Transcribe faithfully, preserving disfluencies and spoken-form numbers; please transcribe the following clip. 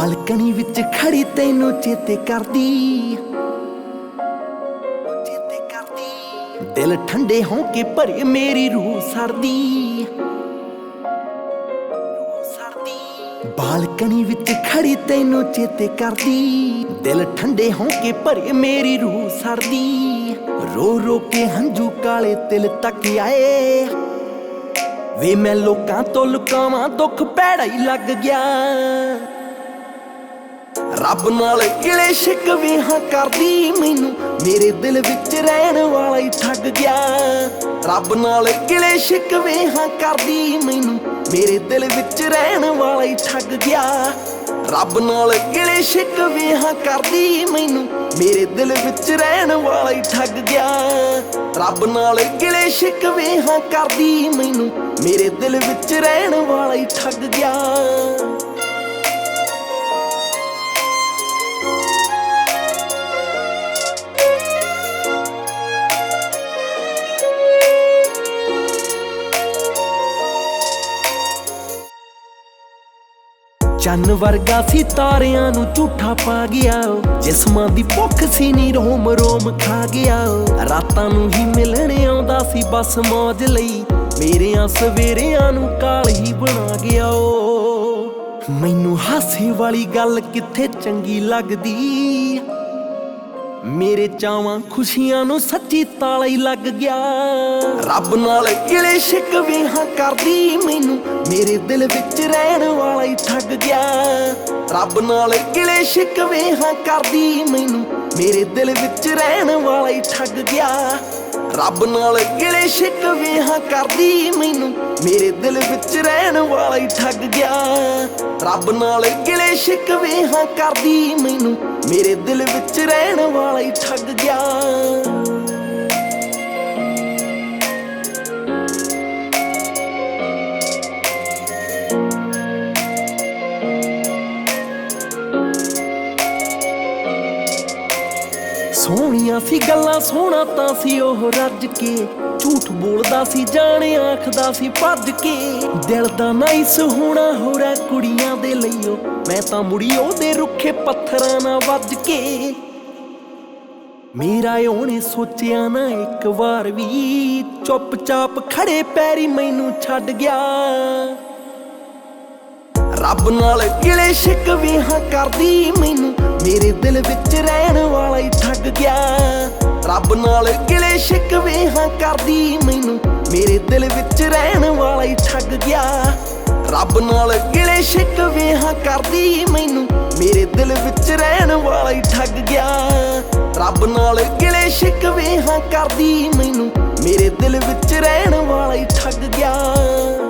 balcony ਵਿੱਚ ਖੜੀ ਤੈਨੂੰ ਚੇਤੇ ਕਰਦੀ ਚੇਤੇ ਕਰਦੀ ਦਿਲ ਠੰਡੇ ਹੋ ਕੇ ਭਰੇ ਮੇਰੀ ਰੂਹ ਸਰਦੀ ਸਰਦੀ ਬਾਲਕਨੀ ਵਿੱਚ ਖੜੀ ਤੈਨੂੰ ਚੇਤੇ ਕਰਦੀ ਦਿਲ ਠੰਡੇ ਹੋ ਕੇ ਭਰੇ ਮੇਰੀ ਰੂਹ ਸਰਦੀ ਰੋ ਰੋ ਕੇ ਹੰਝੂ ਕਾਲੇ ਤਿਲ ਤੱਕ ਆਏ ਵੇ ਮੈਂ ਲੋਕਾਂ ਤੋਂ ਲੁਕਾਵਾਂ ਦੁੱਖ ਭੈੜਾ ਹੀ ਲੱਗ ਗਿਆ ਰੱਬ ਨਾਲ ਗਿਲੇ ਸ਼ਿਕਵੇ ਹਾਂ ਕਰਦੀ ਮੈਨੂੰ ਮੇਰੇ ਦਿਲ ਵਿੱਚ ਰਹਿਣ ਵਾਲਾ ਹੀ ਠੱਗ ਗਿਆ ਰੱਬ ਨਾਲ ਗਿਲੇ ਸ਼ਿਕਵੇ ਹਾਂ ਕਰਦੀ ਮੈਨੂੰ ਮੇਰੇ ਦਿਲ ਵਿੱਚ ਰਹਿਣ ਵਾਲਾ ਹੀ ਠੱਗ ਗਿਆ ਰੱਬ ਨਾਲ ਗਿਲੇ ਸ਼ਿਕਵੇ ਹਾਂ ਕਰਦੀ ਮੈਨੂੰ ਮੇਰੇ ਦਿਲ ਵਿੱਚ ਰਹਿਣ ਵਾਲਾ ਹੀ ਠੱਗ ਗਿਆ ਰੱਬ ਨਾਲ ਗਿਲੇ ਸ਼ਿਕਵੇ ਹਾਂ ਕਰਦੀ ਮੈਨੂੰ ਮੇਰੇ ਦਿਲ ਵਿੱਚ ਰਹਿਣ ਵਾਲਾ ਹੀ ਠੱਗ ਗਿਆ ਚੰਨ ਵਰਗਾ ਸੀ ਤਾਰਿਆਂ ਨੂੰ ਝੂਠਾ ਪਾ ਗਿਆ ਜਿਸਮਾਂ ਦੀ ਭੁੱਖ ਸੀ ਨੀ ਰੋਮ ਰੋਮ ਖਾ ਗਿਆ ਰਾਤਾਂ ਨੂੰ ਹੀ ਮਿਲਣ ਆਉਂਦਾ ਸੀ ਬਸ ਮੌਜ ਲਈ ਮੇਰਿਆਂ ਸਵੇਰਿਆਂ ਨੂੰ ਕਾਲ ਹੀ ਬਣਾ ਗਿਆ ਓ ਮੈਨੂੰ ਹਾਸੇ ਵਾਲੀ ਗੱਲ ਕਿੱਥੇ ਚੰਗੀ ਲੱਗਦੀ ਮੇਰੇ ਚਾਵਾਂ ਖੁਸ਼ੀਆਂ ਨੂੰ ਸੱਚੀ ਤਾਲਾ ਹੀ ਲੱਗ ਗਿਆ ਰੱਬ ਨਾਲ ਗਿਲੇ ਸ਼ਿਕਵੇ ਹਾਂ ਕਰਦੀ ਮੈਨੂੰ ਮੇਰੇ ਦਿਲ ਵਿੱਚ ਰਹਿਣ ਵਾਲਾ ਹੀ ਠੱਗ ਗਿਆ ਰੱਬ ਨਾਲ ਗਿਲੇ ਸ਼ਿਕਵੇ ਹਾਂ ਕਰਦੀ ਮੈਨੂੰ ਮੇਰੇ ਦਿਲ ਵਿੱਚ ਰਹਿਣ ਵਾਲਾ ਹੀ ਠੱਗ ਗਿਆ ਰੱਬ ਨਾਲ ਗਿਲੇ ਸ਼ਿਕਵੇ ਹਾਂ ਕਰਦੀ ਮੈਨੂੰ ਮੇਰੇ ਦਿਲ ਵਿੱਚ ਰਹਿਣ ਵਾਲਾ ਹੀ ਠੱਗ ਗਿਆ ਰੱਬ ਨਾਲ ਗਿਲੇ ਸ਼ਿਕਵੇ ਹਾਂ ਕਰਦੀ ਮੈਨੂੰ ਮੇਰੇ ਦਿਲ ਵਿੱਚ ਰਹਿਣ ਵਾਲਾ ਹੀ ਠੱਗ ਗਿਆ ਸੋਹਣੀਆਂ ਸੀ ਗੱਲਾਂ ਸੋਹਣਾ ਤਾਂ ਸੀ ਉਹ ਰੱਜ ਕੇ ਝੂਠ ਬੋਲਦਾ ਸੀ ਜਾਣੇ ਆਖਦਾ ਸੀ ਭੱਜ ਕੇ ਦਿਲ ਦਾ ਨਹੀਂ ਸੋਹਣਾ ਹੋਰਾ ਕੁੜੀਆਂ ਦੇ ਲਈਓ ਮੈਂ ਤਾਂ ਮੁੜੀ ਉਹਦੇ ਰੁੱਖੇ ਪੱਥਰਾਂ ਨਾਲ ਵੱਜ ਕੇ ਮੇਰਾ ਉਹਨੇ ਸੋਚਿਆ ਨਾ ਇੱਕ ਵਾਰ ਵੀ ਚੁੱਪ ਚਾਪ ਖੜੇ ਪੈਰੀ ਮੈਨੂੰ ਛੱਡ ਗਿਆ ਰੱਬ ਨਾਲ ਗਿਲੇ ਸ਼ਿਕਵੇ ਹਾਂ ਕਰਦੀ ਮੈਨੂੰ ਮੇਰੇ ਦਿਲ ਵਿੱਚ ਰਹਿਣ ਵਾਲਾ ਹੀ ਠੱਗ ਗਿਆ ਰੱਬ ਨਾਲ ਗਿਲੇ ਸ਼ਿਕਵੇ ਹਾਂ ਕਰਦੀ ਮੈਨੂੰ ਮੇਰੇ ਦਿਲ ਵਿੱਚ ਰਹਿਣ ਵਾਲਾ ਹੀ ਠੱਗ ਗਿਆ ਰੱਬ ਨਾਲ ਗਿਲੇ ਸ਼ਿਕਵੇ ਹਾਂ ਕਰਦੀ ਮੈਨੂੰ ਮੇਰੇ ਦਿਲ ਵਿੱਚ ਰਹਿਣ ਵਾਲਾ ਹੀ ਠੱਗ ਗਿਆ ਰੱਬ ਨਾਲ ਗਿਲੇ ਸ਼ਿਕਵੇ ਹਾਂ ਕਰਦੀ ਮੈਨੂੰ ਮੇਰੇ ਦਿਲ ਵਿੱਚ ਰਹਿਣ ਵਾਲਾ ਹੀ ਠੱਗ ਗਿਆ